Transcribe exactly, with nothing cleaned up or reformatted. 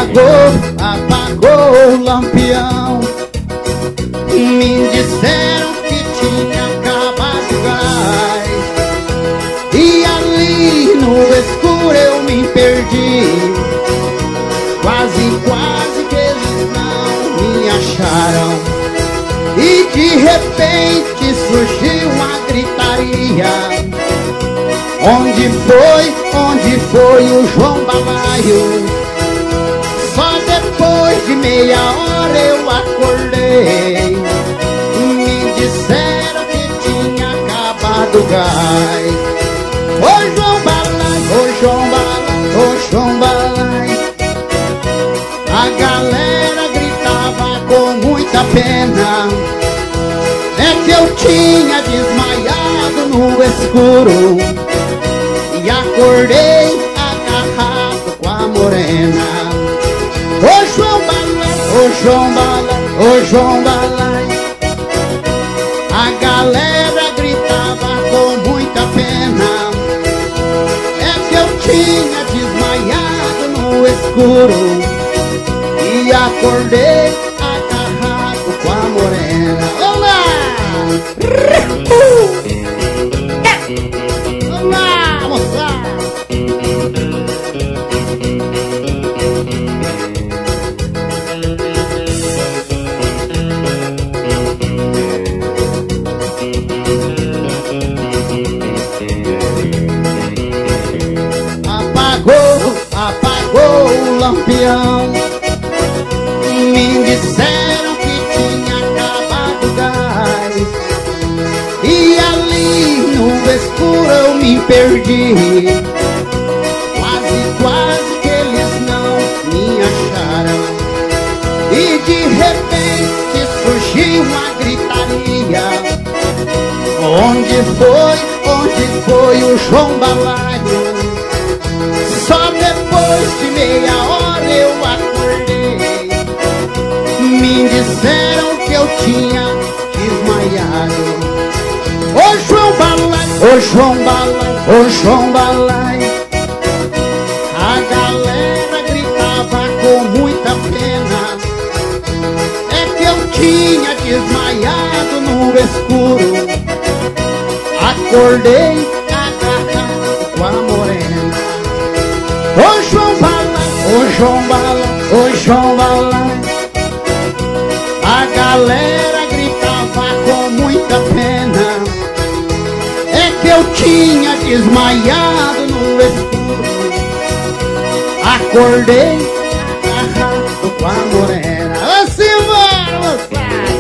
Apagou, apagou o lampião. Me disseram que tinha acabado o gás, e ali no escuro eu me perdi. Quase, quase que eles não me acharam. E de repente surgiu uma gritaria. Onde foi, onde foi o João Balaio? Só depois de meia hora eu acordei. Me disseram que tinha acabado o gás. Ô João Balaio, ô João Balaio, ô João Balaio. A galera gritava com muita pena. É que eu tinha desmaiado no escuro e acordei agarrado com a morena. Ô João Balaio, ô João Balaio, ô João Balaio. A galera gritava com muita pena. É que eu tinha desmaiado no escuro e acordei agarrado com a morena. Olá! Olá, moçada! Apagou, apagou o lampião. Me disseram que tinha acabado o gás, e ali no escuro eu me perdi. Quase, quase que eles não me acharam. E de repente surgiu uma gritaria. Onde foi, onde foi o João Balaio? Só depois de meia hora eu acordei. Me disseram que eu tinha desmaiado. Ô João Balaio, ô João Balaio, ô João Balaio. A galera gritava com muita pena. É que eu tinha desmaiado no escuro. Acordei agarrado com a morena. Ô João Balaio, ô João Balaio, ô João Balaio. A galera gritava com muita pena. É que eu tinha desmaiado no escuro. Acordei agarrado com a morena. Vamos embora, moçada!